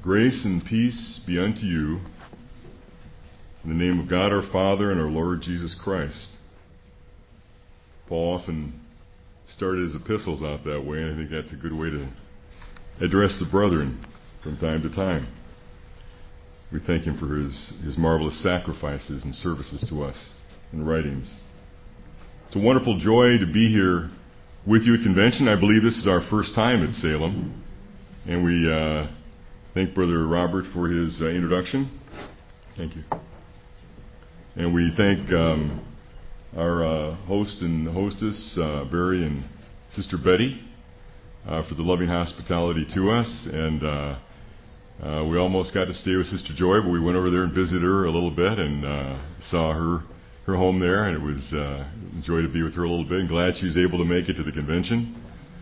Grace and peace be unto you in the name of God our Father and our Lord Jesus Christ. Paul often started his epistles out that way, and I think that's a good way to address the brethren from time to time. We thank him for his marvelous sacrifices and services to us in writings. It's a wonderful joy to be here with you at convention. I believe this is our first time at Salem, and we thank Brother Robert for his introduction. Thank you. And we thank our host and hostess, Barry and Sister Betty, for the loving hospitality to us. And we almost got to stay with Sister Joy, but we went over there and visited her a little bit and saw her home there, and it was a joy to be with her a little bit, and glad she was able to make it to the convention.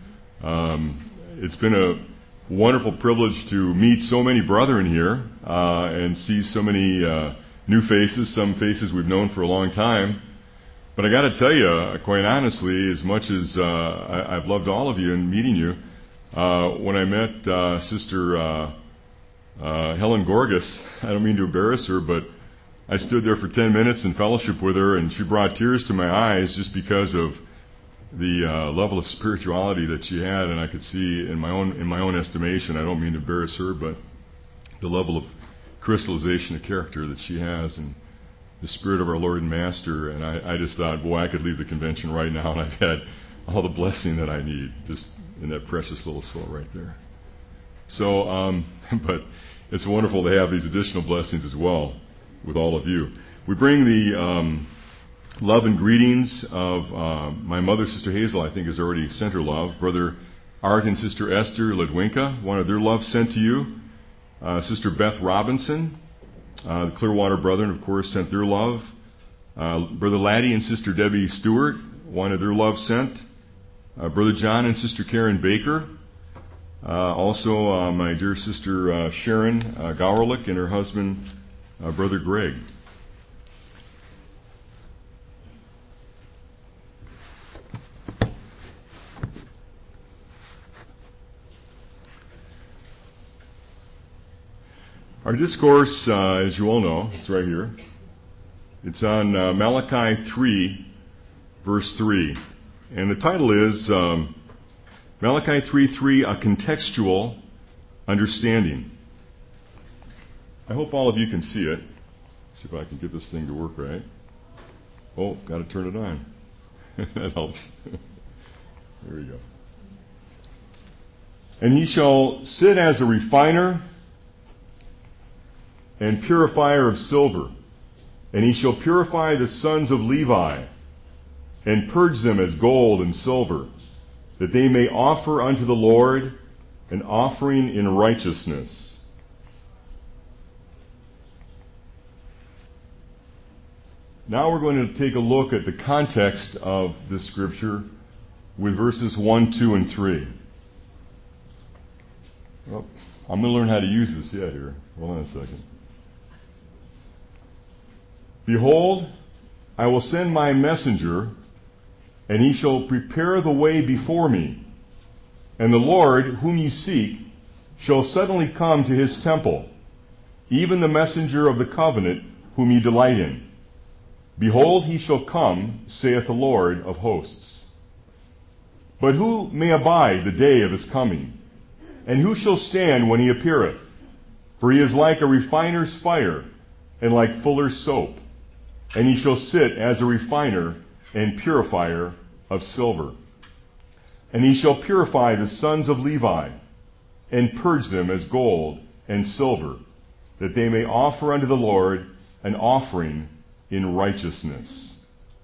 It's been a wonderful privilege to meet so many brethren here and see so many new faces, some faces we've known for a long time. But I got to tell you, quite honestly, as much as I've loved all of you and meeting you, when I met Sister Helen Gorgas, I don't mean to embarrass her, but I stood there for 10 minutes in fellowship with her, and she brought tears to my eyes just because of the level of spirituality that she had, and I could see in my own estimation, I don't mean to embarrass her, but the level of crystallization of character that she has, and the Spirit of our Lord and Master. And I just thought, boy, I could leave the convention right now, and I've had all the blessing that I need, just in that precious little soul right there. So, but it's wonderful to have these additional blessings as well with all of you. We bring the love and greetings of my mother, Sister Hazel, I think has already sent her love. Brother Art and Sister Esther Ledwinka wanted their love sent to you. Sister Beth Robinson, the Clearwater Brethren, of course, sent their love. Brother Laddie and Sister Debbie Stewart wanted their love sent. Brother John and Sister Karen Baker. Also, my dear Sister Sharon Gowerlich and her husband, Brother Greg. Our discourse, as you all know, it's right here. It's on Malachi 3, verse 3. And the title is Malachi 3:3, A Contextual Understanding. I hope all of you can see it. See if I can get this thing to work right. Oh, got to turn it on. That helps. There we go. And he shall sit as a refiner and purifier of silver, and he shall purify the sons of Levi, and purge them as gold and silver, that they may offer unto the Lord an offering in righteousness. Now we're going to take a look at the context of this scripture with verses 1, 2, and 3. Well, I'm going to learn how to use this yet here. Hold on a second. Behold, I will send my messenger, and he shall prepare the way before me. And the Lord, whom ye seek, shall suddenly come to his temple, even the messenger of the covenant, whom ye delight in. Behold, he shall come, saith the Lord of hosts. But who may abide the day of his coming? And who shall stand when he appeareth? For he is like a refiner's fire, and like fuller's soap. And he shall sit as a refiner and purifier of silver. And he shall purify the sons of Levi, and purge them as gold and silver, that they may offer unto the Lord an offering in righteousness.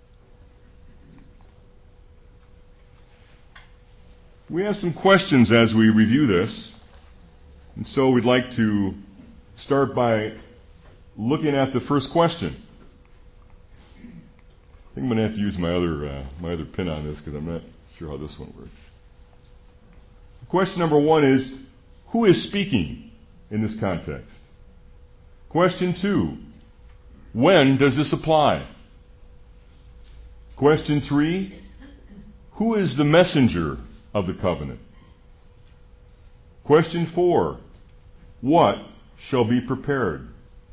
We have some questions as we review this, and so we'd like to start by looking at the first question. I think I'm going to have to use my other pin on this because I'm not sure how this one works. Question number 1 is, who is speaking in this context? Question 2, when does this apply? Question 3, who is the messenger of the covenant? Question 4, what shall be prepared?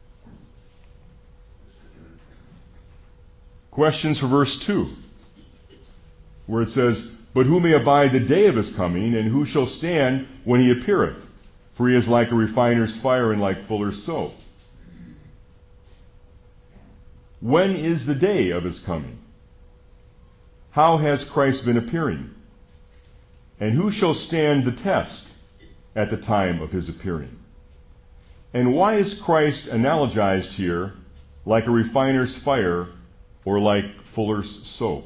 Questions for verse 2, where it says, But who may abide the day of his coming, and who shall stand when he appeareth? For he is like a refiner's fire and like fuller's soap. When is the day of his coming? How has Christ been appearing? And who shall stand the test at the time of his appearing? And why is Christ analogized here like a refiner's fire or like fuller's soap?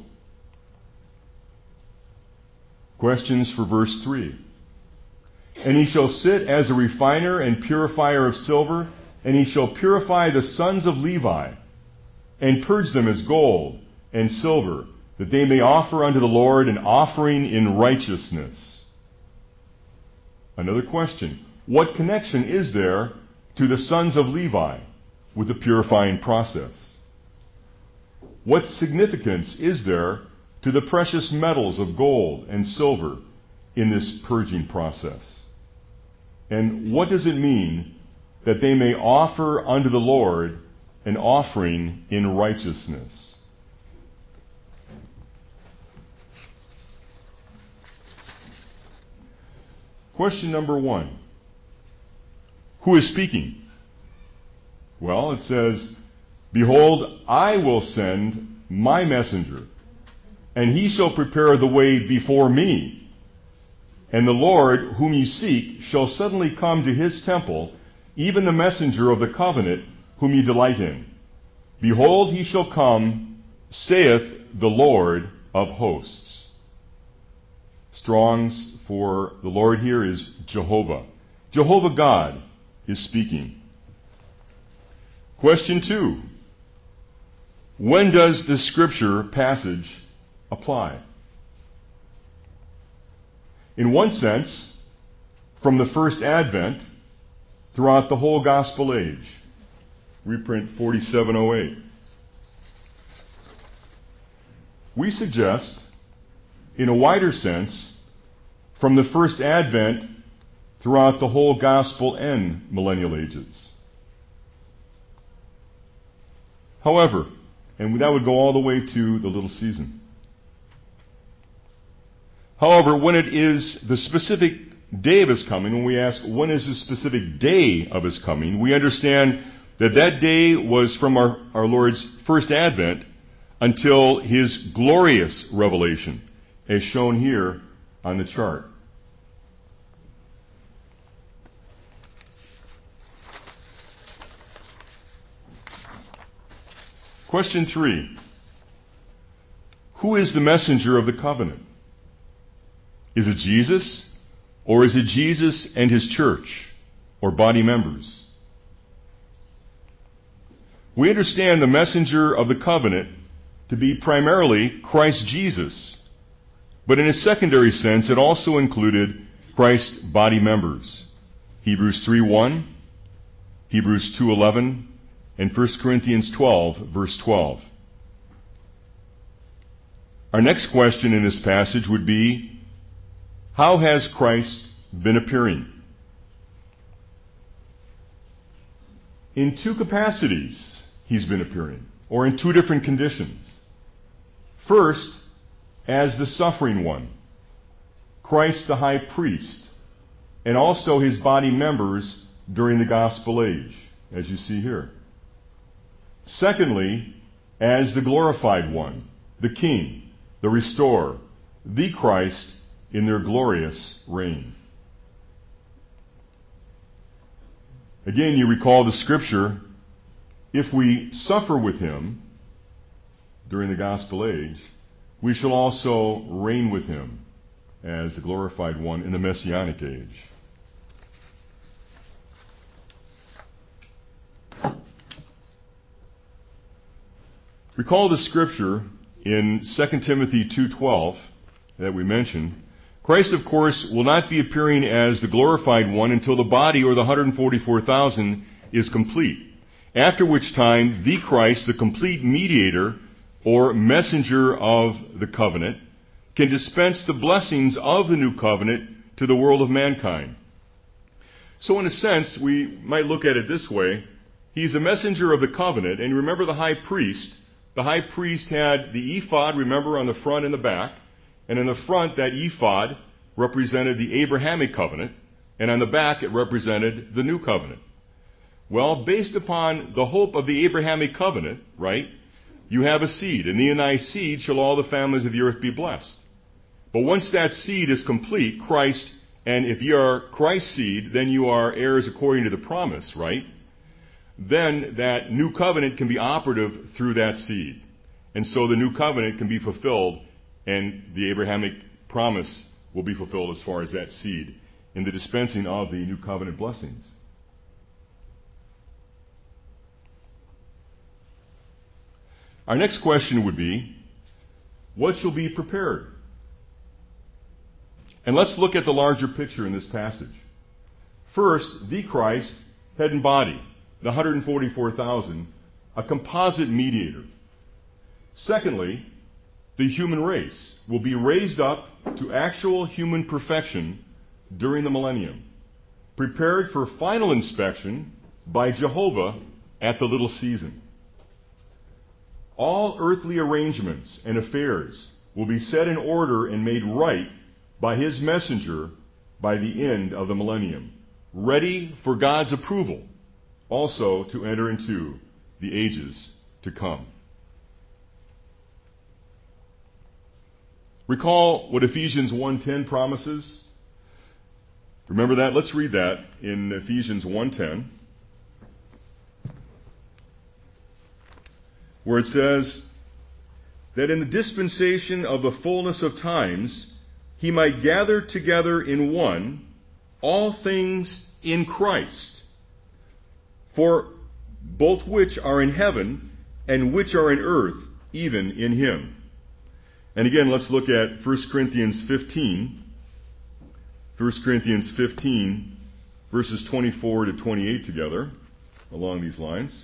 Questions for verse 3. And he shall sit as a refiner and purifier of silver, and he shall purify the sons of Levi, and purge them as gold and silver, that they may offer unto the Lord an offering in righteousness. Another question. What connection is there to the sons of Levi with the purifying process? What significance is there to the precious metals of gold and silver in this purging process? And what does it mean that they may offer unto the Lord an offering in righteousness? Question number 1. Who is speaking? Well, it says, Behold, I will send my messenger, and he shall prepare the way before me. And the Lord, whom ye seek, shall suddenly come to his temple, even the messenger of the covenant, whom ye delight in. Behold, he shall come, saith the Lord of hosts. Strong's for the Lord here is Jehovah. Jehovah God is speaking. Question 2. When does this scripture passage apply? In one sense, from the first advent throughout the whole gospel age. Reprint 4708. We suggest, in a wider sense, from the first advent throughout the whole gospel and millennial ages. However, and that would go all the way to the little season. However, when it is the specific day of his coming, when we ask, when is the specific day of his coming, we understand that that day was from our Lord's first advent until his glorious revelation, as shown here on the chart. Question 3. Who is the messenger of the covenant? Is it Jesus, or is it Jesus and his church, or body members? We understand the messenger of the covenant to be primarily Christ Jesus, but in a secondary sense, it also included Christ's body members. Hebrews 3:1, Hebrews 2:11, and 1 Corinthians 12, verse 12. Our next question in this passage would be, how has Christ been appearing? In two capacities he's been appearing, or in two different conditions. First, as the suffering one, Christ the high priest, and also his body members during the gospel age, as you see here. Secondly, as the glorified one, the king, the restorer, the Christ in their glorious reign. Again, you recall the scripture, if we suffer with him during the gospel age, we shall also reign with him as the glorified one in the messianic age. Recall the scripture in 2 Timothy 2:12 that we mentioned. Christ, of course, will not be appearing as the glorified one until the body, or the 144,000, is complete. After which time, the Christ, the complete mediator or messenger of the covenant, can dispense the blessings of the new covenant to the world of mankind. So in a sense, we might look at it this way. He's a messenger of the covenant, and remember the high priest. The high priest had the ephod, remember, on the front and the back. And in the front, that ephod represented the Abrahamic covenant, and on the back it represented the new covenant. Well, based upon the hope of the Abrahamic covenant, right, you have a seed, and in thy seed shall all the families of the earth be blessed. But once that seed is complete, Christ, and if you are Christ's seed, then you are heirs according to the promise, right? Then that new covenant can be operative through that seed. And so the new covenant can be fulfilled, and the Abrahamic promise will be fulfilled as far as that seed in the dispensing of the new covenant blessings. Our next question would be, what shall be prepared? And let's look at the larger picture in this passage. First, the Christ, head and body, the 144,000, a composite mediator. Secondly, the human race will be raised up to actual human perfection during the millennium, prepared for final inspection by Jehovah at the little season. All earthly arrangements and affairs will be set in order and made right by His messenger by the end of the millennium, ready for God's approval, also to enter into the ages to come. Recall what Ephesians 1:10 promises? Remember that? Let's read that in Ephesians 1:10, where it says that in the dispensation of the fullness of times, He might gather together in one all things in Christ, for both which are in heaven and which are in earth, even in Him. And again, let's look at 1 Corinthians 15. 1 Corinthians 15, verses 24 to 28 together, along these lines.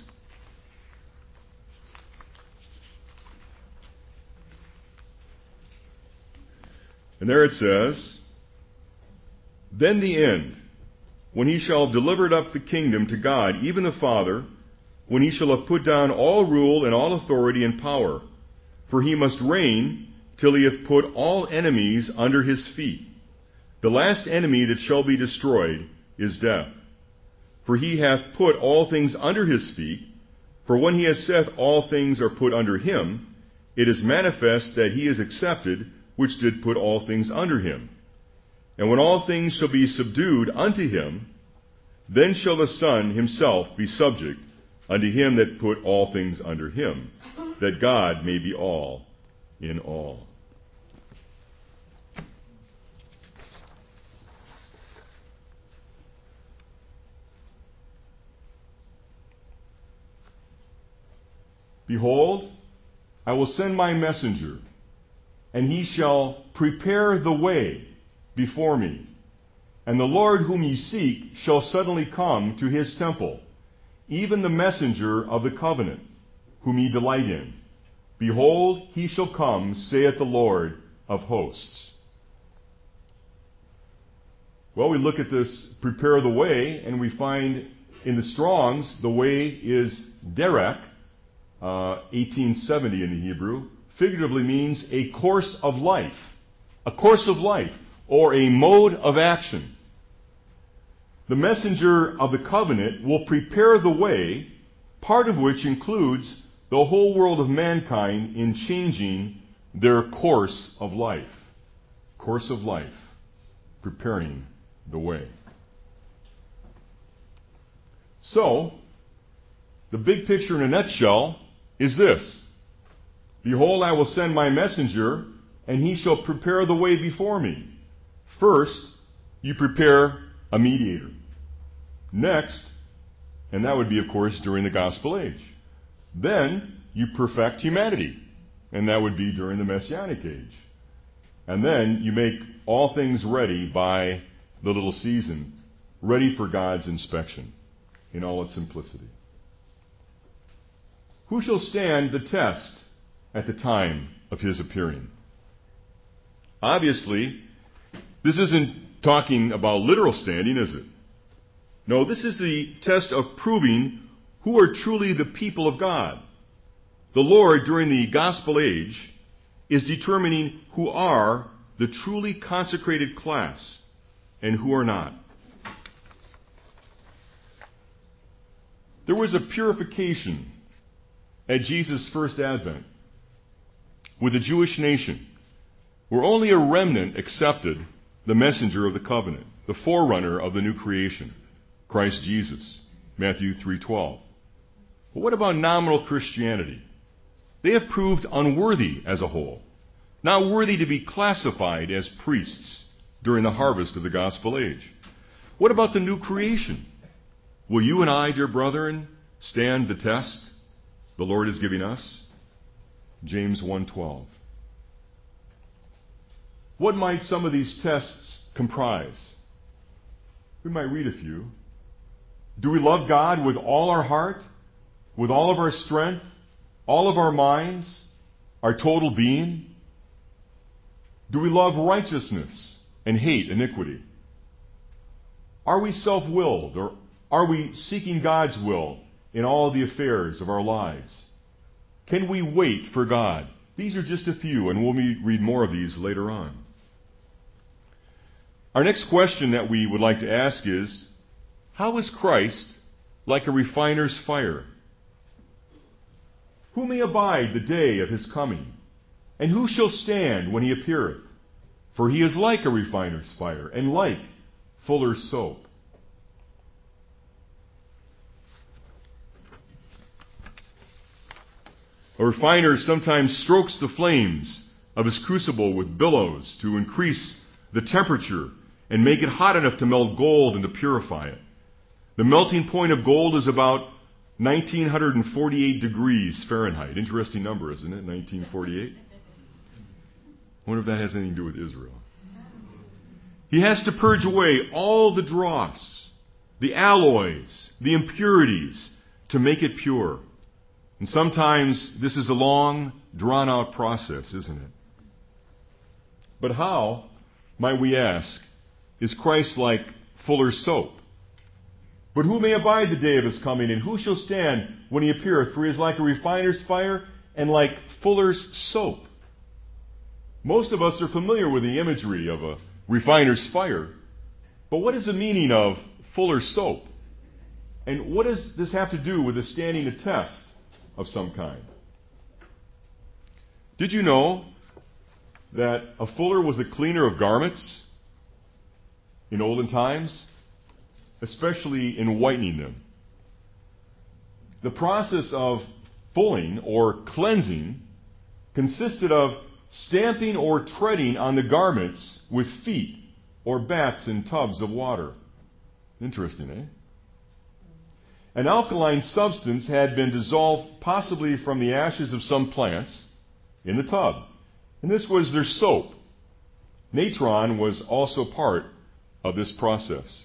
And there it says, then the end, when He shall have delivered up the kingdom to God, even the Father, when He shall have put down all rule and all authority and power. For He must reign till He hath put all enemies under His feet. The last enemy that shall be destroyed is death. For He hath put all things under His feet. For when He has said all things are put under Him, it is manifest that He is accepted, which did put all things under Him. And when all things shall be subdued unto Him, then shall the Son Himself be subject unto Him that put all things under Him, that God may be all in all. Behold, I will send my messenger, and he shall prepare the way before me. And the Lord whom ye seek shall suddenly come to His temple, even the messenger of the covenant, whom ye delight in. Behold, He shall come, saith the Lord of hosts. Well, we look at this, prepare the way, and we find in the Strong's, the way is derek, 1870 in the Hebrew, figuratively means a course of life, or a mode of action. The messenger of the covenant will prepare the way, part of which includes the whole world of mankind in changing their course of life. Course of life, preparing the way. So, the big picture in a nutshell is this. Behold, I will send my messenger, and he shall prepare the way before me. First, you prepare a mediator. Next, and that would be, of course, during the gospel age. Then, you perfect humanity, and that would be during the Messianic age. And then, you make all things ready by the little season, ready for God's inspection in all its simplicity. Who shall stand the test at the time of His appearing? Obviously, this isn't talking about literal standing, is it? No, this is the test of proving who are truly the people of God. The Lord, during the gospel age, is determining who are the truly consecrated class and who are not. There was a purification at Jesus' first advent with the Jewish nation, where only a remnant accepted the messenger of the covenant, the forerunner of the new creation, Christ Jesus, Matthew 3:12. But what about nominal Christianity? They have proved unworthy as a whole, not worthy to be classified as priests during the harvest of the gospel age. What about the new creation? Will you and I, dear brethren, stand the test the Lord is giving us? James 1:12. What might some of these tests comprise? We might read a few. Do we love God with all our heart, with all of our strength, all of our minds, our total being? Do we love righteousness and hate iniquity? Are we self-willed, or are we seeking God's will in all the affairs of our lives? Can we wait for God? These are just a few, and we'll read more of these later on. Our next question that we would like to ask is, how is Christ like a refiner's fire? Who may abide the day of his coming? And who shall stand when he appeareth? For he is like a refiner's fire, and like fuller's soap. A refiner sometimes strokes the flames of his crucible with billows to increase the temperature and make it hot enough to melt gold and to purify it. The melting point of gold is about 1948 degrees Fahrenheit. Interesting number, isn't it? 1948. I wonder if that has anything to do with Israel. He has to purge away all the dross, the alloys, the impurities to make it pure. And sometimes this is a long, drawn-out process, isn't it? But how, might we ask, is Christ like fuller's soap? But who may abide the day of his coming, and who shall stand when he appeareth? For he is like a refiner's fire and like fuller's soap. Most of us are familiar with the imagery of a refiner's fire. But what is the meaning of fuller's soap? And what does this have to do with the standing a test of some kind? Did you know that a fuller was a cleaner of garments in olden times, especially in whitening them? The process of fulling or cleansing consisted of stamping or treading on the garments with feet or bats in tubs of water. Interesting, eh? An alkaline substance had been dissolved, possibly from the ashes of some plants, in the tub. And this was their soap. Natron was also part of this process.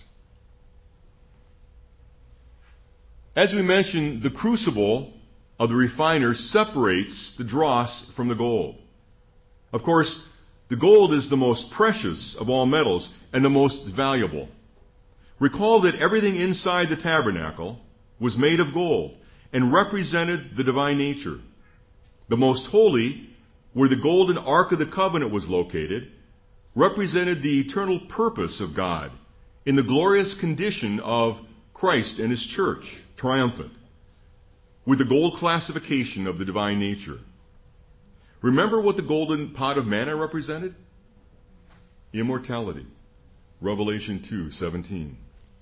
As we mentioned, the crucible of the refiner separates the dross from the gold. Of course, the gold is the most precious of all metals and the most valuable. Recall that everything inside the tabernacle was made of gold and represented the divine nature. The most holy, where the golden ark of the covenant was located, represented the eternal purpose of God in the glorious condition of Christ and his church, triumphant, with the gold classification of the divine nature. Remember what the golden pot of manna represented? Immortality. Revelation 2:17.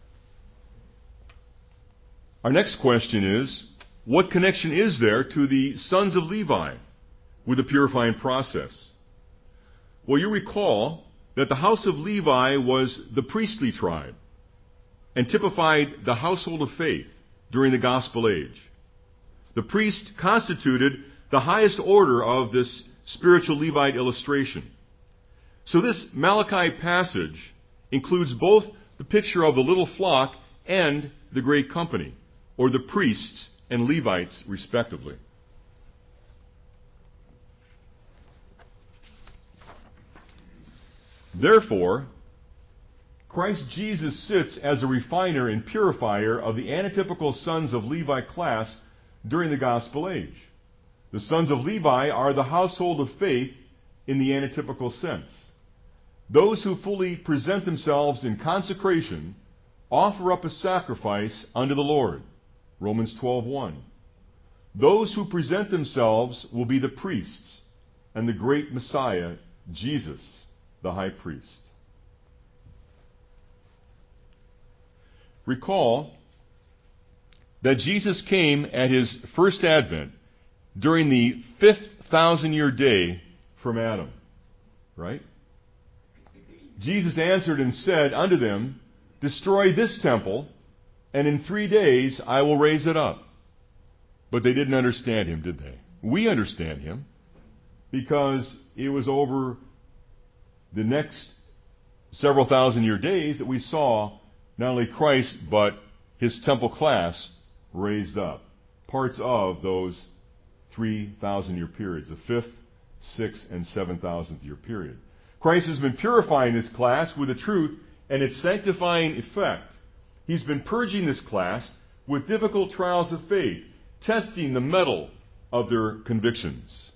Our next question is, what connection is there to the sons of Levi with the purifying process? Well, you recall that the house of Levi was the priestly tribe and typified the household of faith during the gospel age. The priest constituted the highest order of this spiritual Levite illustration. So this Malachi passage includes both the picture of the little flock and the great company, or the priests and Levites respectively. Therefore, Christ Jesus sits as a refiner and purifier of the antitypical sons of Levi class during the gospel age. The sons of Levi are the household of faith in the antitypical sense. Those who fully present themselves in consecration offer up a sacrifice unto the Lord. Romans 12:1. Those who present themselves will be the priests and the great Messiah, Jesus, the high priest. Recall that Jesus came at his first advent during the 5,000-year day from Adam. Right? Jesus answered and said unto them, Destroy this temple, and in 3 days I will raise it up. But they didn't understand him, did they? We understand him because it was over the next several thousand-year days that we saw not only Christ, but his temple class raised up. Parts of those 3,000-year periods, the 5th, 6th, and 7,000th-year period. Christ has been purifying this class with the truth and its sanctifying effect. He's been purging this class with difficult trials of faith, testing the mettle of their convictions.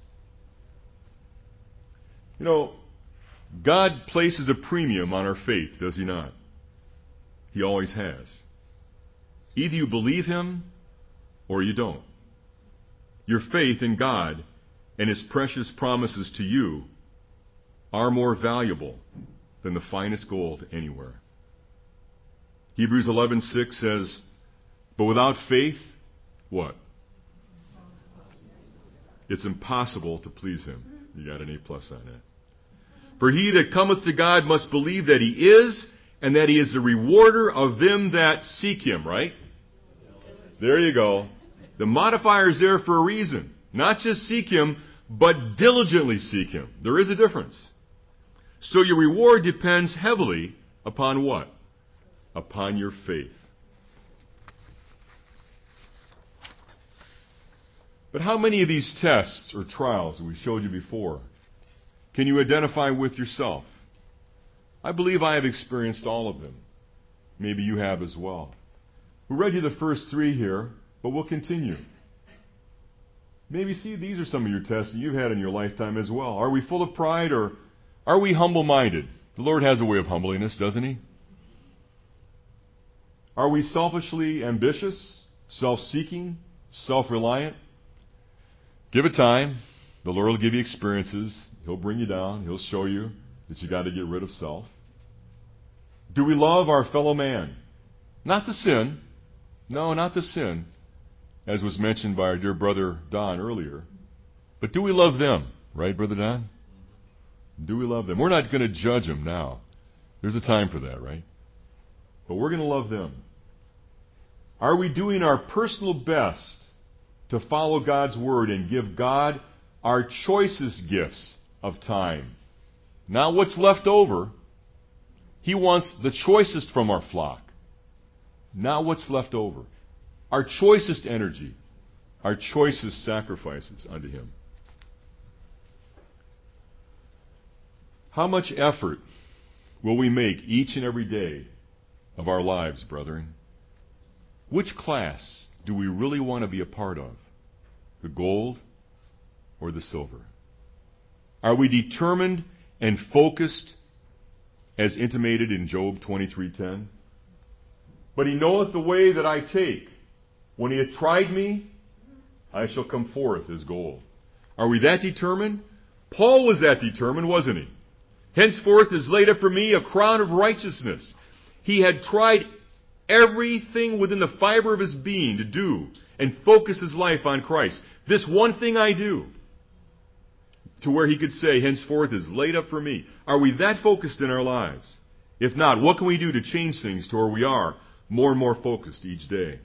You know, God places a premium on our faith, does he not? He always has. Either you believe him or you don't. Your faith in God and his precious promises to you are more valuable than the finest gold anywhere. Hebrews 11:6 says, But without faith, what? It's impossible to please him. You got an A+ on that. For he that cometh to God must believe that he is, and that he is the rewarder of them that seek him, right? There you go. The modifier is there for a reason. Not just seek him, but diligently seek him. There is a difference. So your reward depends heavily upon what? Upon your faith. But how many of these tests or trials that we showed you before can you identify with yourself? I believe I have experienced all of them. Maybe you have as well. We read you the first 3 here, but we'll continue. Maybe see these are some of your tests that you've had in your lifetime as well. Are we full of pride or are we humble-minded? The Lord has a way of humbling us, doesn't he? Are we selfishly ambitious, self-seeking, self-reliant? Give it time. The Lord will give you experiences. He'll bring you down. He'll show you that you got to get rid of self. Do we love our fellow man? Not the sin. No, not the sin, as was mentioned by our dear brother Don earlier. But do we love them? Right, Brother Don? Do we love them? We're not going to judge them now. There's a time for that, right? But we're going to love them. Are we doing our personal best to follow God's word and give God our choicest gifts of time? Not what's left over. He wants the choicest from our flock. Not what's left over. Our choicest energy. Our choicest sacrifices unto him. How much effort will we make each and every day of our lives, brethren? Which class do we really want to be a part of? The gold or the silver? Are we determined and focused as intimated in Job 23:10? But he knoweth the way that I take. When he hath tried me, I shall come forth as gold. Are we that determined? Paul was that determined, wasn't he? Henceforth is laid up for me a crown of righteousness. He had tried everything within the fiber of his being to do and focus his life on Christ. This one thing I do. To where he could say, henceforth is laid up for me. Are we that focused in our lives? If not, what can we do to change things to where we are more and more focused each day?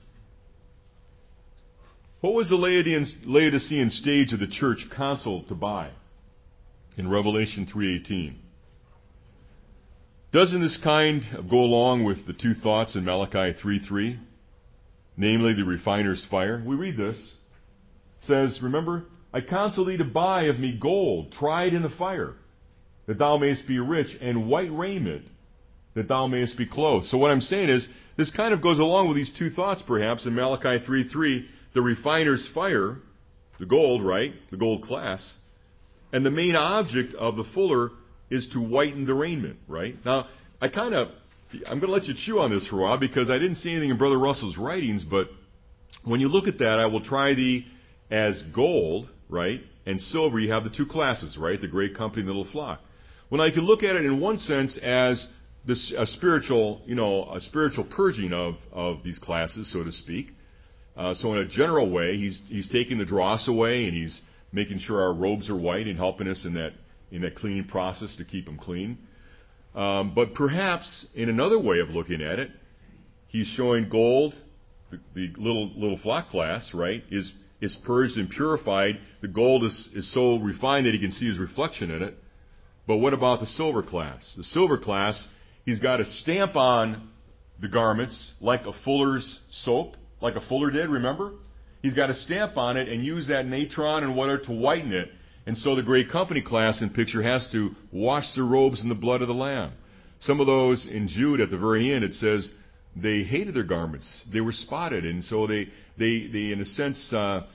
What was the Laodicean stage of the church counseled to buy in Revelation 3:18? Doesn't this kind of go along with the 2 thoughts in Malachi 3:3? Namely, the refiner's fire. We read this. It says, remember, I counsel thee to buy of me gold, tried in the fire, that thou mayest be rich, and white raiment, that thou mayest be clothed. So what I'm saying is, this kind of goes along with these two thoughts perhaps in Malachi 3:3, the refiner's fire, the gold, right? The gold class. And the main object of the fuller is to whiten the raiment, right? Now, I'm going to let you chew on this for a while because I didn't see anything in Brother Russell's writings, but when you look at that, I will try thee as gold, right? And silver, you have the two classes, right? The great company and the little flock. Well, now you can look at it in one sense as a spiritual purging of these classes, so to speak. So in a general way, he's taking the dross away and he's making sure our robes are white and helping us in that cleaning process to keep them clean. But perhaps in another way of looking at it, he's showing gold, the little flock class, right, is purged and purified. The gold is so refined that he can see his reflection in it. But what about the silver class? The silver class, he's got a stamp on the garments like a fuller's soap, like a fuller did, remember? He's got a stamp on it and use that natron and whatever to whiten it. And so the great company class in picture has to wash their robes in the blood of the Lamb. Some of those in Jude at the very end, it says they hated their garments. They were spotted. And so they in a sense,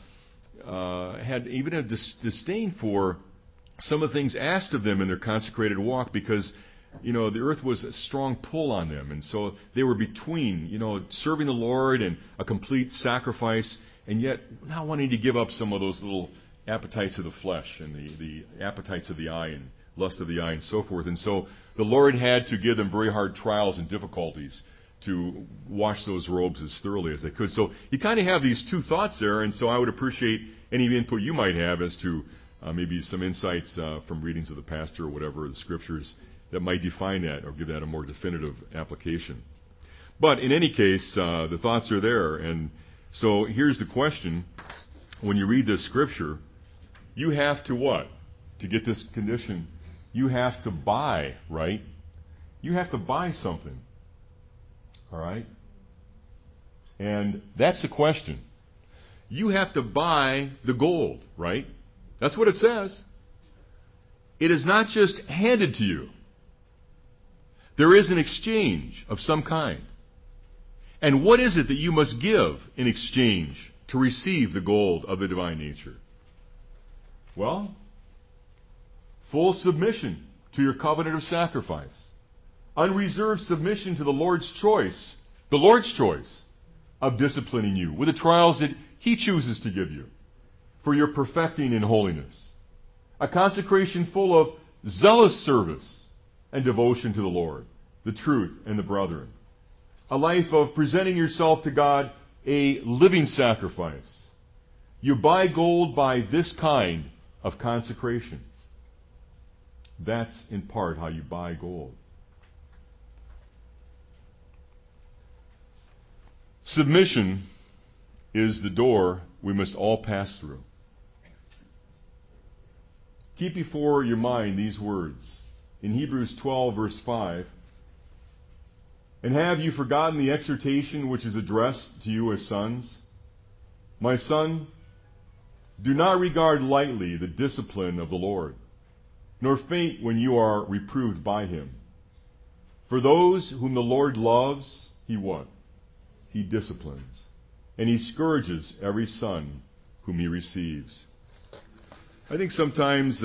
had even a disdain for some of the things asked of them in their consecrated walk because, the earth was a strong pull on them. And so they were between, serving the Lord and a complete sacrifice and yet not wanting to give up some of those little appetites of the flesh and the appetites of the eye and lust of the eye and so forth. And so the Lord had to give them very hard trials and difficulties to wash those robes as thoroughly as they could. So you kind of have these two thoughts there, and so I would appreciate any input you might have as to maybe some insights from readings of the pastor or whatever, the scriptures, that might define that or give that a more definitive application. But in any case, the thoughts are there. And so here's the question. When you read this scripture, you have to what? To get this condition, you have to buy, right? You have to buy something. All right? And that's the question. You have to buy the gold, right? That's what it says. It is not just handed to you. There is an exchange of some kind. And what is it that you must give in exchange to receive the gold of the divine nature? Well, full submission to your covenant of sacrifice. Unreserved submission to the Lord's choice of disciplining you with the trials that He chooses to give you for your perfecting in holiness. A consecration full of zealous service and devotion to the Lord, the truth, and the brethren. A life of presenting yourself to God a living sacrifice. You buy gold by this kind of consecration. That's in part how you buy gold. Submission is the door we must all pass through. Keep before your mind these words. In Hebrews 12, verse 5, and have you forgotten the exhortation which is addressed to you as sons? My son, do not regard lightly the discipline of the Lord, nor faint when you are reproved by Him. For those whom the Lord loves, He what? He disciplines, and He scourges every son whom He receives. I think sometimes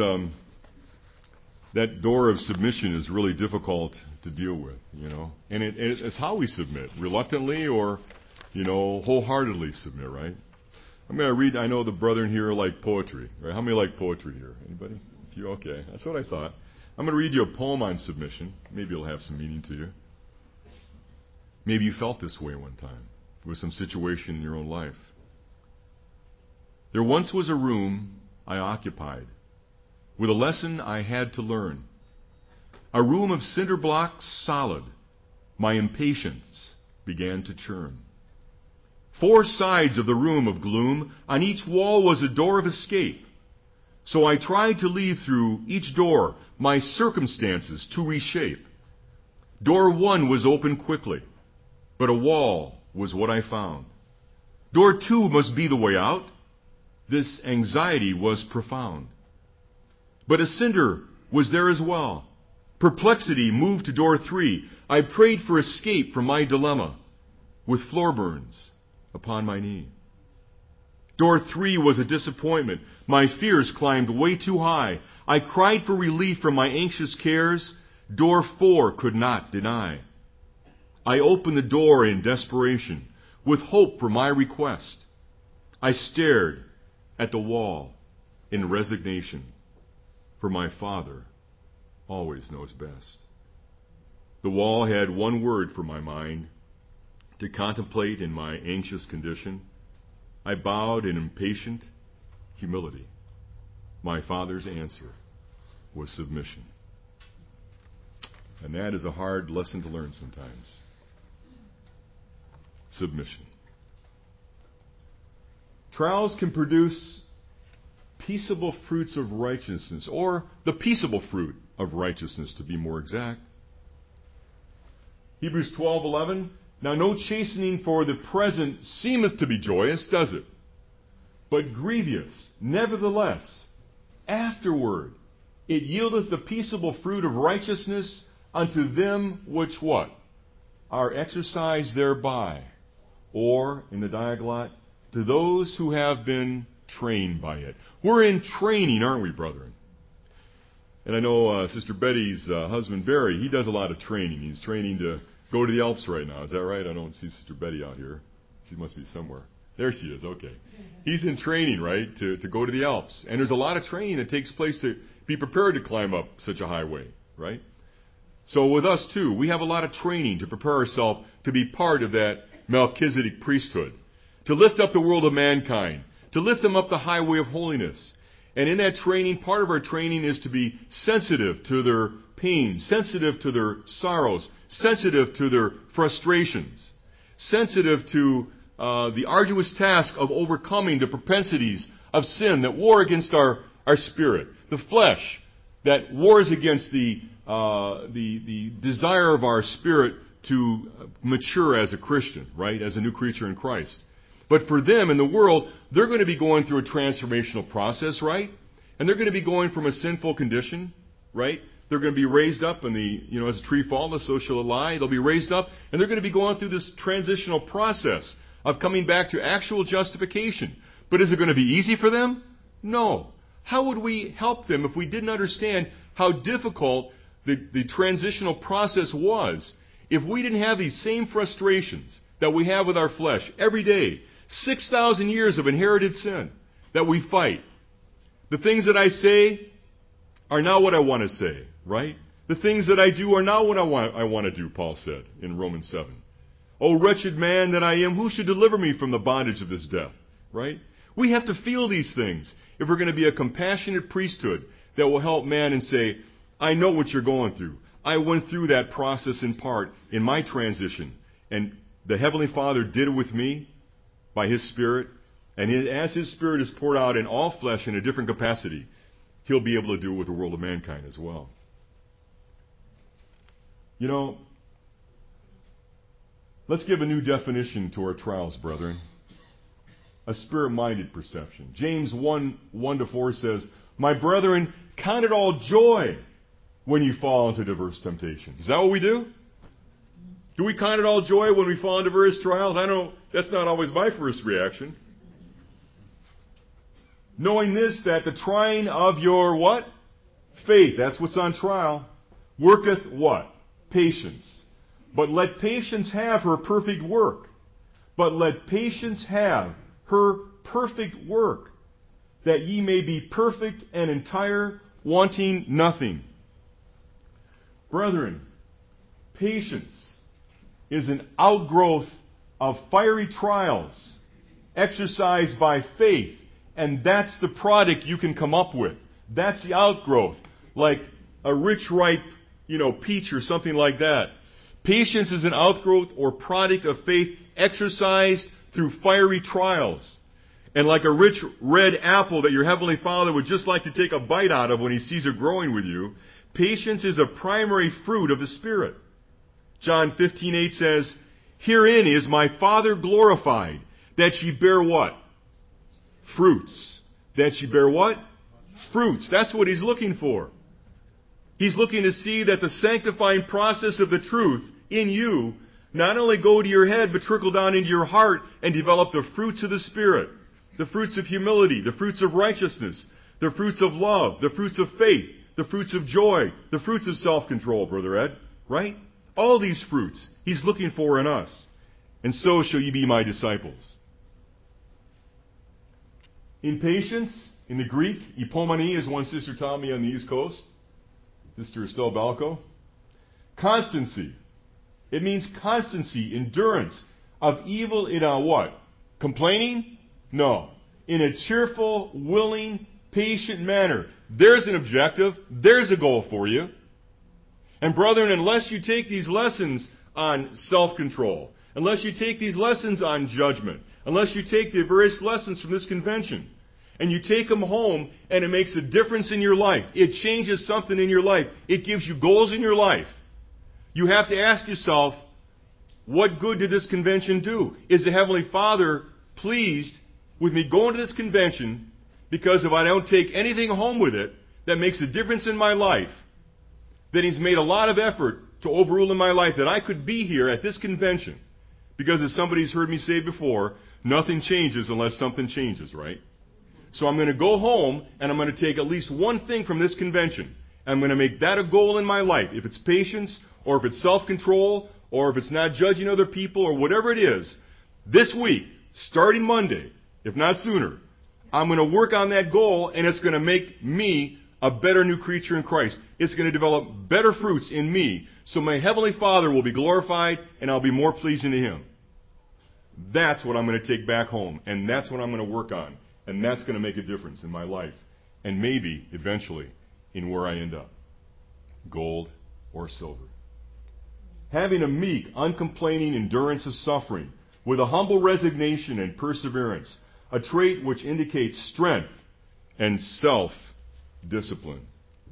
that door of submission is really difficult to deal with, And it's how we submit, reluctantly or, wholeheartedly submit, right? I'm going to read, I know the brethren here like poetry, right? How many like poetry here? Anybody? A few? Okay, that's what I thought. I'm going to read you a poem on submission. Maybe it'll have some meaning to you. Maybe you felt this way one time with some situation in your own life. There once was a room I occupied with a lesson I had to learn. A room of cinder blocks solid, my impatience began to churn. 4 sides of the room of gloom, on each wall was a door of escape. So I tried to leave through each door my circumstances to reshape. Door 1 was open quickly, but a wall was what I found. Door 2 must be the way out. This anxiety was profound. But a cinder was there as well. Perplexity moved to door 3. I prayed for escape from my dilemma with floor burns upon my knee. Door 3 was a disappointment. My fears climbed way too high. I cried for relief from my anxious cares. Door 4 could not deny. I opened the door in desperation, with hope for my request. I stared at the wall in resignation, for my Father always knows best. The wall had one word for my mind, to contemplate in my anxious condition. I bowed in impatient humility. My Father's answer was submission. And that is a hard lesson to learn sometimes. Submission. Trials can produce peaceable fruits of righteousness, or the peaceable fruit of righteousness, to be more exact. Hebrews 12:11. Now no chastening for the present seemeth to be joyous, does it? But grievous. Nevertheless, afterward it yieldeth the peaceable fruit of righteousness unto them which what? Are exercised thereby. Or, in the Diaglott, to those who have been trained by it. We're in training, aren't we, brethren? And I know Sister Betty's husband, Barry, he does a lot of training. He's training to go to the Alps right now. Is that right? I don't see Sister Betty out here. She must be somewhere. There she is. Okay. He's in training, right, to go to the Alps. And there's a lot of training that takes place to be prepared to climb up such a highway, right? So with us, too, we have a lot of training to prepare ourselves to be part of that Melchizedek priesthood, to lift up the world of mankind, to lift them up the highway of holiness. And in that training, part of our training is to be sensitive to their pain, sensitive to their sorrows, sensitive to their frustrations, sensitive to the arduous task of overcoming the propensities of sin that war against our spirit, the flesh that wars against the desire of our spirit to mature as a Christian, right, as a new creature in Christ. But for them in the world, they're going to be going through a transformational process, right? And they're going to be going from a sinful condition, right? They're going to be raised up in the, as a tree falleth, so shall it lie. They'll be raised up, and they're going to be going through this transitional process of coming back to actual justification. But is it going to be easy for them? No. How would we help them if we didn't understand how difficult the transitional process was? If we didn't have these same frustrations that we have with our flesh every day, 6,000 years of inherited sin that we fight. The things that I say are not what I want to say, right? The things that I do are not what I want to do, Paul said in Romans 7. O wretched man that I am, who should deliver me from the bondage of this death, right? We have to feel these things if we're going to be a compassionate priesthood that will help man and say, I know what you're going through. I went through that process in part in my transition. And the Heavenly Father did it with me by His Spirit. And as His Spirit is poured out in all flesh in a different capacity, He'll be able to do it with the world of mankind as well. Let's give a new definition to our trials, brethren. A spirit-minded perception. James 1:1-4 says, My brethren, count it all joy when you fall into diverse temptations. Is that what we do? Do we count it all joy when we fall into various trials? I know that's not always my first reaction. Knowing this, that the trying of your what? Faith. That's what's on trial. Worketh what? Patience. But let patience have her perfect work. But let patience have her perfect work, that ye may be perfect and entire, wanting nothing. Brethren, patience is an outgrowth of fiery trials exercised by faith, and that's the product you can come up with. That's the outgrowth, like a rich, ripe, peach or something like that. Patience is an outgrowth or product of faith exercised through fiery trials. And like a rich red apple that your Heavenly Father would just like to take a bite out of when He sees it growing with you, patience is a primary fruit of the Spirit. John 15:8 says, Herein is my Father glorified, that ye bear what? Fruits. That ye bear what? Fruits. That's what He's looking for. He's looking to see that the sanctifying process of the truth in you not only go to your head, but trickle down into your heart and develop the fruits of the Spirit. The fruits of humility, the fruits of righteousness, the fruits of love, the fruits of faith, the fruits of joy, the fruits of self-control, Brother Ed. Right? All these fruits He's looking for in us. And so shall ye be my disciples. In patience, in the Greek, ipomone, as one sister taught me on the East Coast, Sister Estelle Balco. Constancy. It means constancy, endurance of evil in a what? Complaining? No. In a cheerful, willing, patient manner. There's an objective. There's a goal for you. And brethren, unless you take these lessons on self-control, unless you take these lessons on judgment, unless you take the various lessons from this convention, and you take them home, and it makes a difference in your life, it changes something in your life, it gives you goals in your life, you have to ask yourself, what good did this convention do? Is the Heavenly Father pleased with me going to this convention because if I don't take anything home with it that makes a difference in my life, then He's made a lot of effort to overrule in my life that I could be here at this convention. Because as somebody's heard me say before, nothing changes unless something changes, right? So I'm going to go home and I'm going to take at least one thing from this convention. I'm going to make that a goal in my life. If it's patience, or if it's self-control, or if it's not judging other people, or whatever it is, this week, starting Monday, if not sooner, I'm going to work on that goal and it's going to make me a better new creature in Christ. It's going to develop better fruits in me, so my Heavenly Father will be glorified and I'll be more pleasing to Him. That's what I'm going to take back home, and that's what I'm going to work on, and that's going to make a difference in my life, and maybe, eventually, in where I end up. Gold or silver. Having a meek, uncomplaining endurance of suffering, with a humble resignation and perseverance, a trait which indicates strength and self-discipline.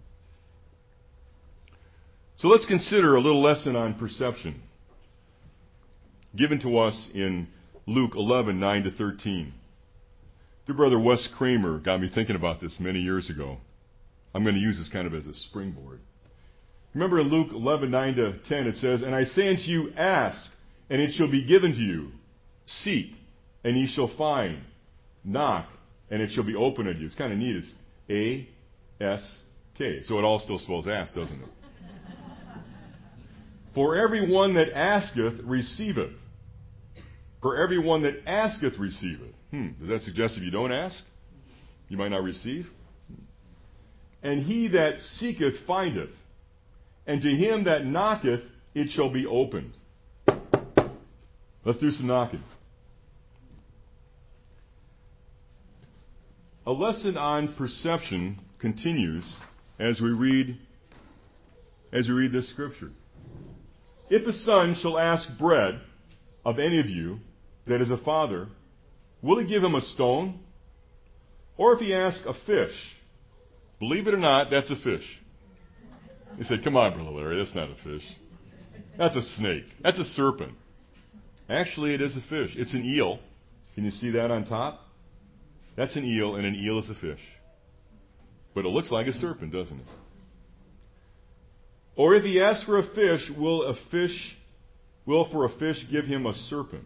So let's consider a little lesson on perception, given to us in Luke 11:9-13. Dear Brother Wes Kramer got me thinking about this many years ago. I'm going to use this kind of as a springboard. Remember in Luke 11:9-10 it says, "And I say unto you, ask, and it shall be given to you. Seek, and ye shall find. Knock, and it shall be opened unto you." It's kind of neat. It's A-S-K. So it all still spells ask, doesn't it? For everyone that asketh, receiveth. For everyone that asketh, receiveth. Does that suggest if you don't ask, you might not receive? And he that seeketh, findeth. And to him that knocketh, it shall be opened. Let's do some knocking. A lesson on perception continues as we read this scripture. If a son shall ask bread of any of you that is a father, will he give him a stone? Or if he asks a fish, believe it or not, that's a fish. He said, "Come on, Brother Larry, that's not a fish. That's a snake. That's a serpent." Actually, it is a fish. It's an eel. Can you see that on top? That's an eel, and an eel is a fish. But it looks like a serpent, doesn't it? Or if he asks for a fish, will for a fish give him a serpent?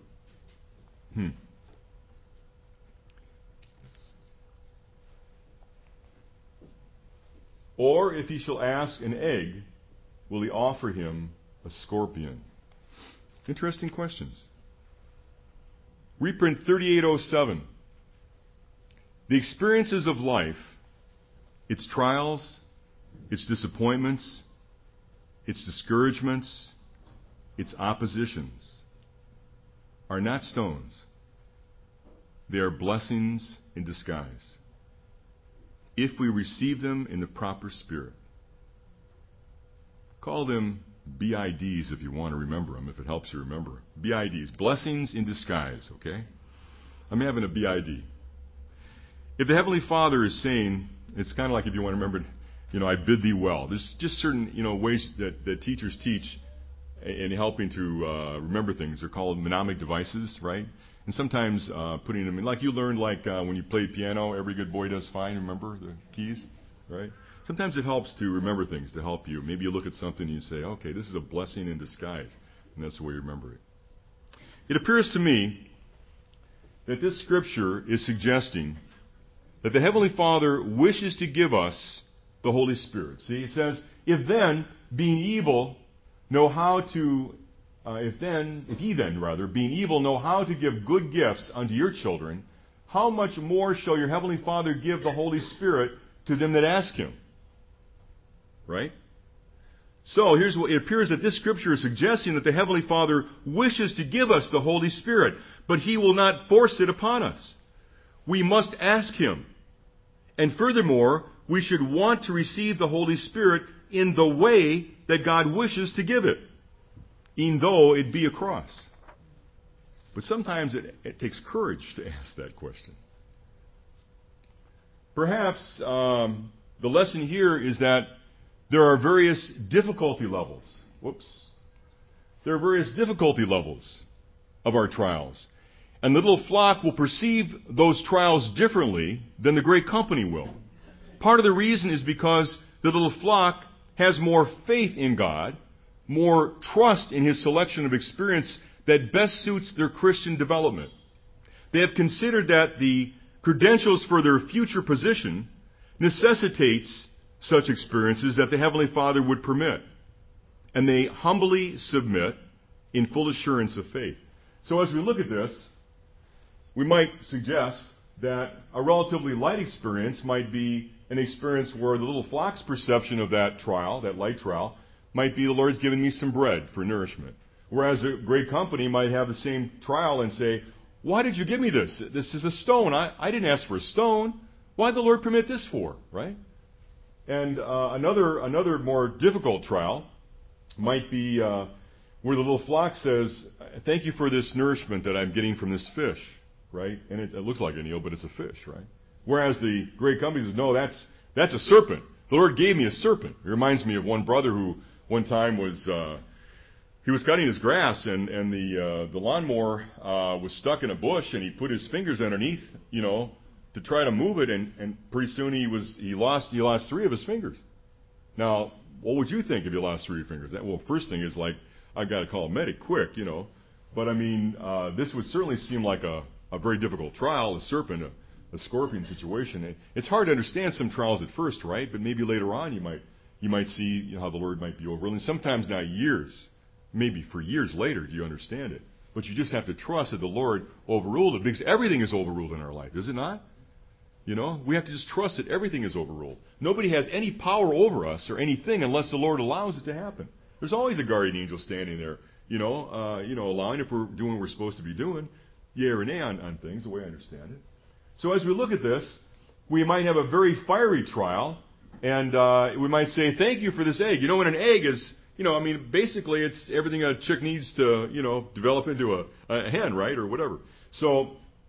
Or if he shall ask an egg, will he offer him a scorpion? Interesting questions. Reprint 3807. The experiences of life, its trials, its disappointments, its discouragements, its oppositions, are not stones. They are blessings in disguise, if we receive them in the proper spirit. Call them BIDs if you want to remember them, if it helps you remember. BIDs, blessings in disguise, okay? I'm having a BID. If the Heavenly Father is saying, it's kind of like if you want to remember, I bid thee well. There's just certain, ways that teachers teach in helping to remember things. They're called mnemonic devices, right? And sometimes putting them in, like you learned, when you played piano, every good boy does fine, remember the keys, right? Sometimes it helps to remember things to help you. Maybe you look at something and you say, okay, this is a blessing in disguise. And that's the way you remember it. It appears to me that this scripture is suggesting that the Heavenly Father wishes to give us the Holy Spirit. See, it says, if then, being evil, know how to, if ye then, being evil, know how to give good gifts unto your children, how much more shall your Heavenly Father give the Holy Spirit to them that ask Him? Right? So, here's what it appears that this scripture is suggesting that the Heavenly Father wishes to give us the Holy Spirit, but He will not force it upon us. We must ask Him. And furthermore, we should want to receive the Holy Spirit in the way that God wishes to give it, even though it be a cross. But sometimes it takes courage to ask that question. Perhaps the lesson here is that there are various difficulty levels. There are various difficulty levels of our trials. And the little flock will perceive those trials differently than the great company will. Part of the reason is because the little flock has more faith in God, more trust in His selection of experience that best suits their Christian development. They have considered that the credentials for their future position necessitates such experiences that the Heavenly Father would permit. And they humbly submit in full assurance of faith. So as we look at this, we might suggest that a relatively light experience might be an experience where the little flock's perception of that trial, that light trial, might be the Lord's given me some bread for nourishment. Whereas a great company might have the same trial and say, why did you give me this? This is a stone. I didn't ask for a stone. Why did the Lord permit this for? Right? And another more difficult trial might be where the little flock says, thank you for this nourishment that I'm getting from this fish. Right? And it looks like an eel, but it's a fish, right? Whereas the great company says, no, that's a serpent. The Lord gave me a serpent. It reminds me of one brother who one time was he was cutting his grass and the lawnmower was stuck in a bush and he put his fingers underneath, to try to move it and pretty soon he lost 3 of his fingers. Now, what would you think if you lost 3 of your fingers? Well, first thing is like, I've got to call a medic quick, But I mean, this would certainly seem like a very difficult trial, a serpent, a scorpion situation. It's hard to understand some trials at first, right? But maybe later on you might see how the Lord might be overruling. Sometimes not years, maybe for years later do you understand it. But you just have to trust that the Lord overruled it because everything is overruled in our life, is it not? We have to just trust that everything is overruled. Nobody has any power over us or anything unless the Lord allows it to happen. There's always a guardian angel standing there, allowing if we're doing what we're supposed to be doing. Yea or nay on things, the way I understand it. So as we look at this, we might have a very fiery trial, and we might say, thank you for this egg. What an egg is, basically it's everything a chick needs to, develop into a hen, right, or whatever. So,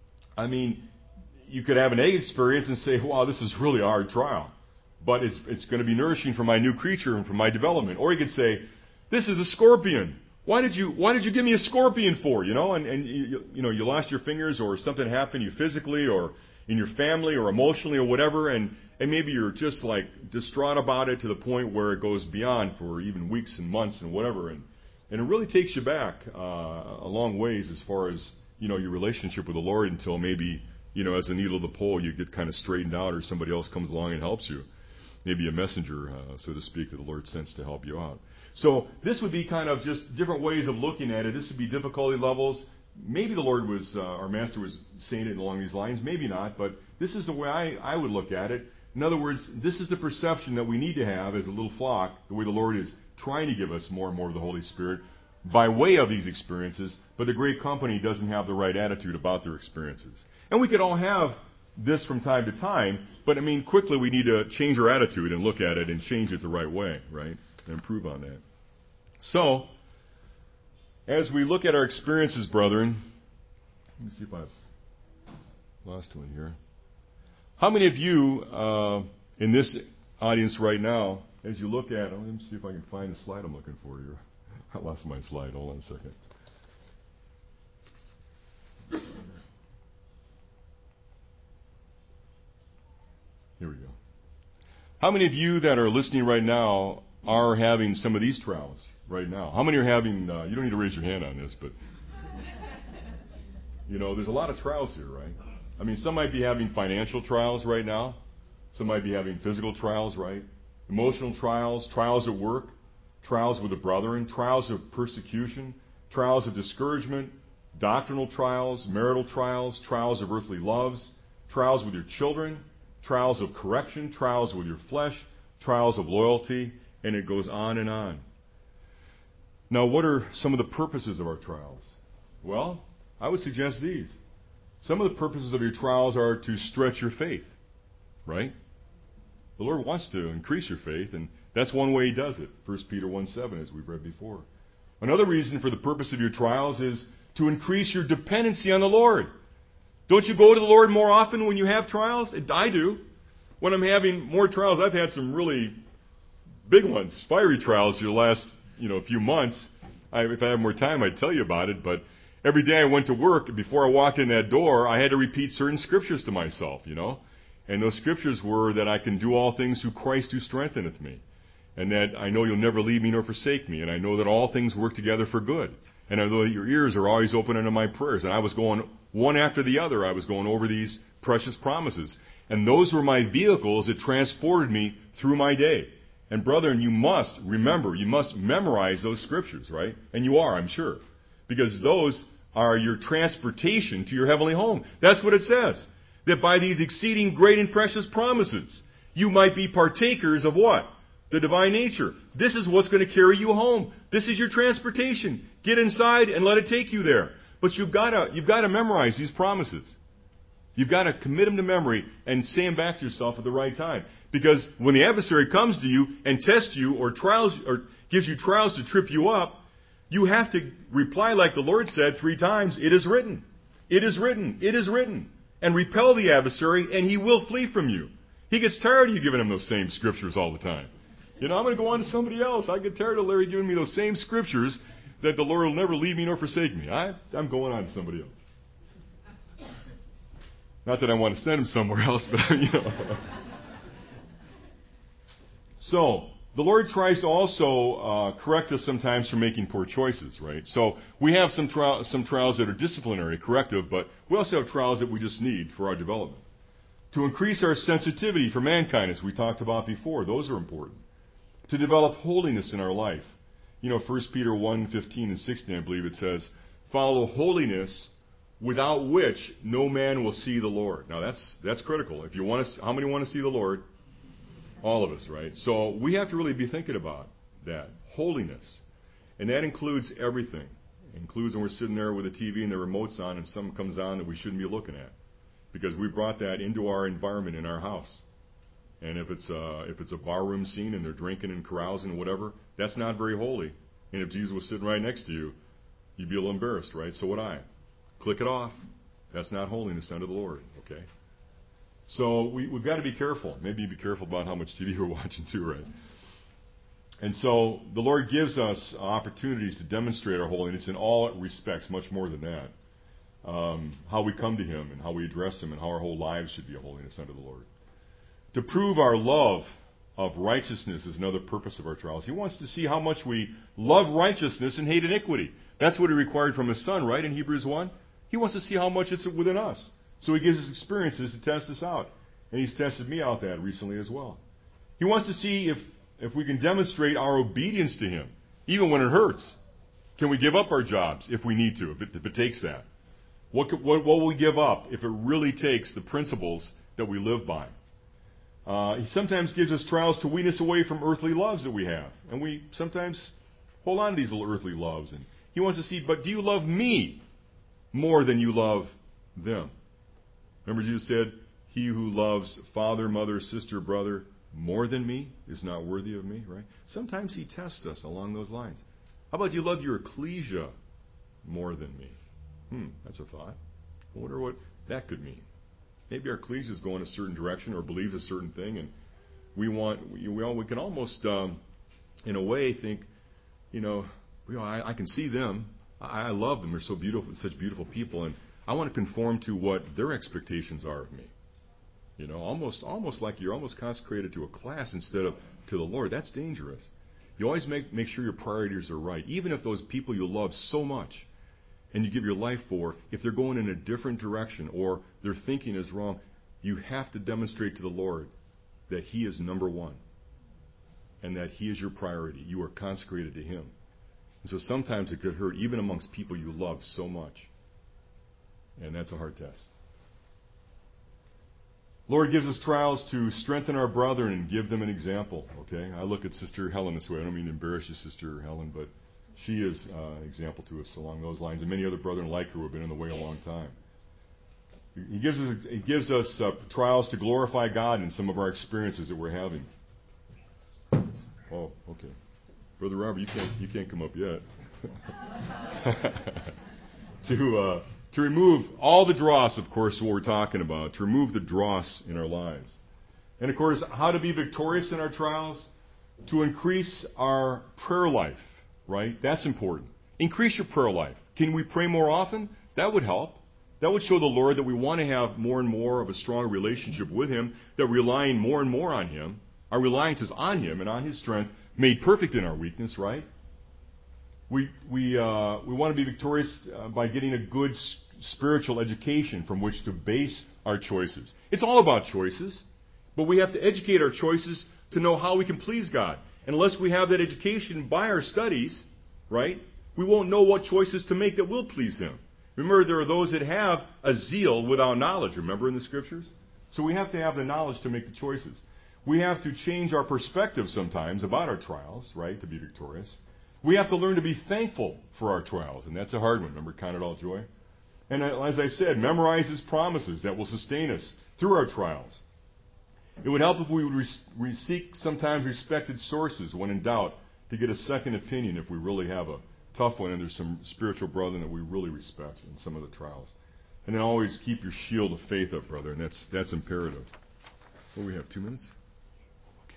you could have an egg experience and say, wow, this is really a hard trial. But it's going to be nourishing for my new creature and for my development. Or you could say, this is a scorpion. Why did you give me a scorpion for? And you lost your fingers or something happened to you physically or in your family or emotionally or whatever, and maybe you're just like distraught about it to the point where it goes beyond for even weeks and months and whatever, and it really takes you back a long ways as far as your relationship with the Lord until maybe as a needle of the pole you get kind of straightened out or somebody else comes along and helps you, maybe a messenger, so to speak, that the Lord sends to help you out. So this would be kind of just different ways of looking at it. This would be difficulty levels. Maybe the Lord our Master was saying it along these lines. Maybe not, but this is the way I would look at it. In other words, this is the perception that we need to have as a little flock, the way the Lord is trying to give us more and more of the Holy Spirit by way of these experiences, but the great company doesn't have the right attitude about their experiences. And we could all have this from time to time, but quickly we need to change our attitude and look at it and change it the right way, right? And improve on that. So, as we look at our experiences, brethren, let me see if I've lost one here. How many of you in this audience right now, as you look at, let me see if I can find the slide I'm looking for here. I lost my slide. Hold on a second. Here we go. How many of you that are listening right now are having some of these trials right now? How many are having, you don't need to raise your hand on this, but, there's a lot of trials here, right? I mean, some might be having financial trials right now. Some might be having physical trials, right? Emotional trials, trials at work, trials with the brethren, trials of persecution, trials of discouragement, doctrinal trials, marital trials, trials of earthly loves, trials with your children, trials of correction, trials with your flesh, trials of loyalty, and it goes on and on. Now, what are some of the purposes of our trials? Well, I would suggest these. Some of the purposes of your trials are to stretch your faith, right? The Lord wants to increase your faith, and that's one way He does it. 1 Peter 1:7, as we've read before. Another reason for the purpose of your trials is to increase your dependency on the Lord. Don't you go to the Lord more often when you have trials? I do. When I'm having more trials, I've had some really big ones, fiery trials for the last few months. If I have more time, I'd tell you about it. But every day I went to work, before I walked in that door, I had to repeat certain scriptures to myself, And those scriptures were that I can do all things through Christ who strengtheneth me. And that I know you'll never leave me nor forsake me. And I know that all things work together for good. And I know that your ears are always open unto my prayers. And I was going one after the other. I was going over these precious promises. And those were my vehicles that transported me through my day. And brethren, you must remember, you must memorize those scriptures, right? And you are, I'm sure. Because those are your transportation to your heavenly home. That's what it says. That by these exceeding great and precious promises, you might be partakers of what? The divine nature. This is what's going to carry you home. This is your transportation. Get inside and let it take you there. But you've got to memorize these promises. You've got to commit them to memory and say them back to yourself at the right time. Because when the adversary comes to you and tests you or gives you trials to trip you up, you have to reply like the Lord said 3 times, "It is written. It is written. It is written." And repel the adversary, and he will flee from you. He gets tired of you giving him those same scriptures all the time. I'm going to go on to somebody else. I get tired of Larry giving me those same scriptures that the Lord will never leave me nor forsake me. I'm going on to somebody else. Not that I want to send him somewhere else, but So, the Lord tries to also correct us sometimes for making poor choices, right? So, we have some trials that are disciplinary, corrective, but we also have trials that we just need for our development. To increase our sensitivity for mankind, as we talked about before, those are important. To develop holiness in our life. 1 Peter 1:15 and 16, I believe it says, "Follow holiness, without which no man will see the Lord." Now that's critical. How many want to see the Lord? All of us, right? So we have to really be thinking about that. Holiness. And that includes everything. It includes when we're sitting there with the TV and the remote's on and something comes on that we shouldn't be looking at. Because we brought that into our environment in our house. And if it's a barroom scene and they're drinking and carousing and whatever, that's not very holy. And if Jesus was sitting right next to you, you'd be a little embarrassed, right? So would I. Click it off. That's not holiness unto the Lord, okay? So we've got to be careful. Maybe be careful about how much TV we're watching too, right? And so the Lord gives us opportunities to demonstrate our holiness in all respects, much more than that. How we come to Him and how we address Him and how our whole lives should be a holiness unto the Lord. To prove our love of righteousness is another purpose of our trials. He wants to see how much we love righteousness and hate iniquity. That's what He required from His Son, right, in Hebrews 1? He wants to see how much it's within us. So He gives us experiences to test us out. And He's tested me out that recently as well. He wants to see if we can demonstrate our obedience to Him, even when it hurts. Can we give up our jobs if we need to, if it takes that? What will we give up if it really takes the principles that we live by? He sometimes gives us trials to wean us away from earthly loves that we have. And we sometimes hold on to these little earthly loves. And He wants to see, but do you love me more than you love them? Remember Jesus said, "He who loves father, mother, sister, brother more than me is not worthy of me," right? Sometimes He tests us along those lines. How about you love your ecclesia more than me? That's a thought. I wonder what that could mean. Maybe our ecclesia is going a certain direction or believes a certain thing, and we can almost, in a way, think, I can see them. I love them. They're so beautiful, such beautiful people, and I want to conform to what their expectations are of me. Almost like you're almost consecrated to a class instead of to the Lord. That's dangerous. You always make sure your priorities are right. Even if those people you love so much and you give your life for, if they're going in a different direction or their thinking is wrong, you have to demonstrate to the Lord that He is number one and that He is your priority. You are consecrated to Him. And so sometimes it could hurt even amongst people you love so much. And that's a hard test. Lord gives us trials to strengthen our brethren and give them an example. Okay, I look at Sister Helen this way. I don't mean to embarrass you, Sister Helen, but she is an example to us along those lines, and many other brethren like her who have been in the way a long time. He gives us trials to glorify God in some of our experiences that we're having. Oh, okay, Brother Robert, you can't come up yet. To remove all the dross, of course, what we're talking about, to remove the dross in our lives. And of course, how to be victorious in our trials? To increase our prayer life, right? That's important. Increase your prayer life. Can we pray more often? That would help. That would show the Lord that we want to have more and more of a strong relationship with Him, that we're relying more and more on Him. Our reliance is on Him and on His strength, made perfect in our weakness, right? We want to be victorious by getting a good spiritual education from which to base our choices. It's all about choices, but we have to educate our choices to know how we can please God. And unless we have that education by our studies, right, we won't know what choices to make that will please Him. Remember, there are those that have a zeal without knowledge, remember in the Scriptures? So we have to have the knowledge to make the choices. We have to change our perspective sometimes about our trials, right, to be victorious. We have to learn to be thankful for our trials, and that's a hard one. Remember, count it all joy? And as I said, memorize His promises that will sustain us through our trials. It would help if we would seek sometimes respected sources when in doubt to get a second opinion if we really have a tough one and there's some spiritual brethren that we really respect in some of the trials. And then always keep your shield of faith up, brother, and that's imperative. Well, we have 2 minutes? Okay.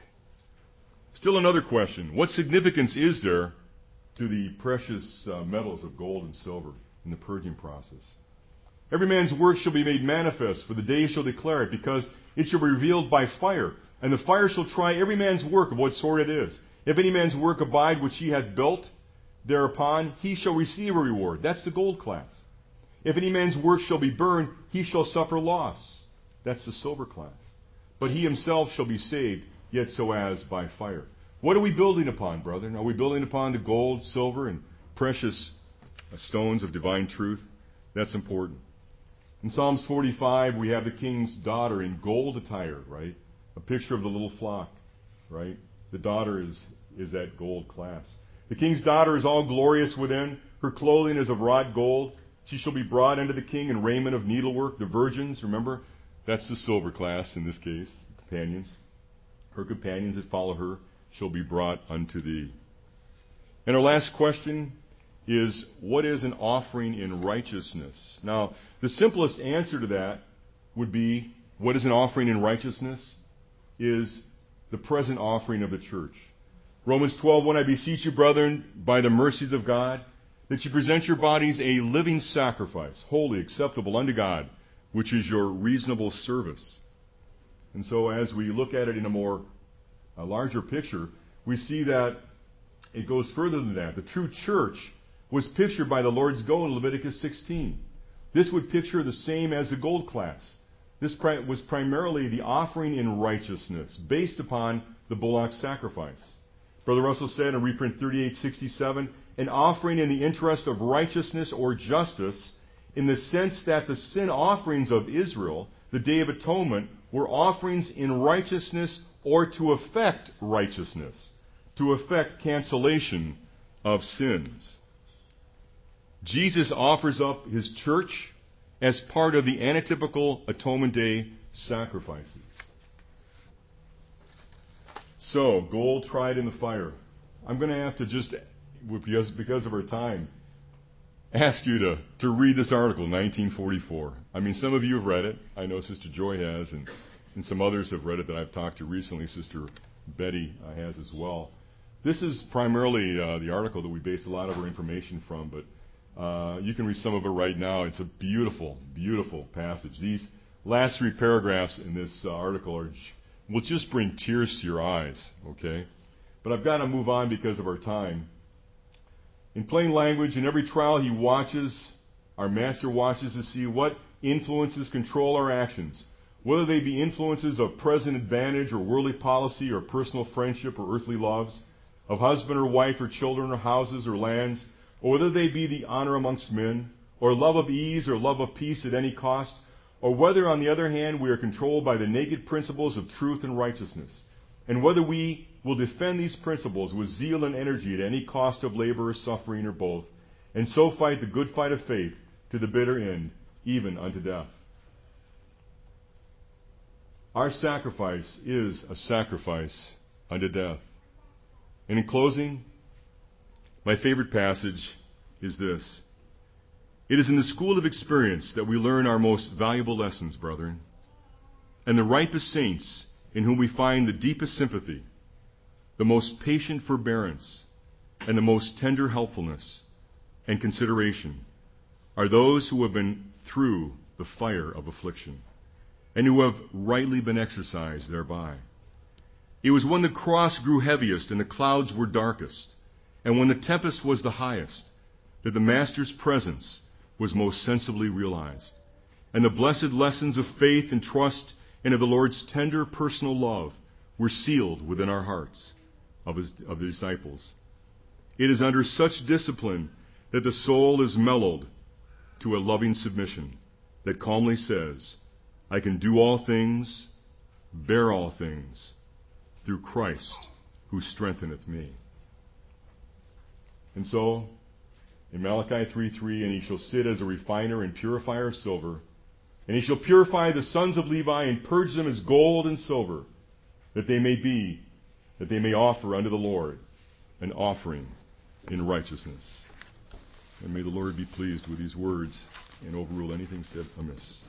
Still another question. What significance is there to the precious metals of gold and silver in the purging process? Every man's work shall be made manifest, for the day shall declare it, because it shall be revealed by fire. And the fire shall try every man's work of what sort it is. If any man's work abide which he hath built, thereupon he shall receive a reward. That's the gold class. If any man's work shall be burned, he shall suffer loss. That's the silver class. But he himself shall be saved, yet so as by fire. What are we building upon, brethren? Are we building upon the gold, silver, and precious stones of divine truth? That's important. In Psalms 45, we have the king's daughter in gold attire, right? A picture of the little flock, right? The daughter is that gold class. The king's daughter is all glorious within. Her clothing is of wrought gold. She shall be brought unto the king in raiment of needlework. The virgins, remember, that's the silver class in this case, the companions. Her companions that follow her shall be brought unto thee. And our last question is, what is an offering in righteousness? Now, the simplest answer to that would be, what is an offering in righteousness? Is the present offering of the church. Romans 12:1, I beseech you, brethren, by the mercies of God, that you present your bodies a living sacrifice, holy, acceptable unto God, which is your reasonable service. And so as we look at it in a larger picture, we see that it goes further than that. The true church was pictured by the Lord's gold in Leviticus 16. This would picture the same as the gold class. This was primarily the offering in righteousness, based upon the bullock sacrifice. Brother Russell said in reprint 3867, an offering in the interest of righteousness or justice, in the sense that the sin offerings of Israel, the Day of Atonement, were offerings in righteousness or to effect righteousness, to effect cancellation of sins. Jesus offers up His church as part of the antitypical Atonement Day sacrifices. So, gold tried in the fire. I'm going to have to just, because of our time, ask you to read this article, 1944. I mean, some of you have read it. I know Sister Joy has, and some others have read it that I've talked to recently. Sister Betty has as well. This is primarily the article that we base a lot of our information from, but you can read some of it right now. It's a beautiful, beautiful passage. These last three paragraphs in this article will just bring tears to your eyes, okay? But I've got to move on because of our time. In plain language, in every trial he watches, our master watches to see what influences control our actions, whether they be influences of present advantage or worldly policy or personal friendship or earthly loves, of husband or wife or children or houses or lands, or whether they be the honor amongst men, or love of ease or love of peace at any cost, or whether, on the other hand, we are controlled by the naked principles of truth and righteousness, and whether we will defend these principles with zeal and energy at any cost of labor or suffering or both, and so fight the good fight of faith to the bitter end, even unto death. Our sacrifice is a sacrifice unto death. And in closing, my favorite passage is this. It is in the school of experience that we learn our most valuable lessons, brethren, and the ripest saints in whom we find the deepest sympathy, the most patient forbearance, and the most tender helpfulness and consideration are those who have been through the fire of affliction, and who have rightly been exercised thereby. It was when the cross grew heaviest and the clouds were darkest, and when the tempest was the highest, that the Master's presence was most sensibly realized, and the blessed lessons of faith and trust and of the Lord's tender personal love were sealed within our hearts of the disciples. It is under such discipline that the soul is mellowed to a loving submission that calmly says, I can do all things, bear all things, through Christ who strengtheneth me. And so, in Malachi 3:3, and he shall sit as a refiner and purifier of silver, and he shall purify the sons of Levi and purge them as gold and silver, that they may offer unto the Lord an offering in righteousness. And may the Lord be pleased with these words and overrule anything said amiss.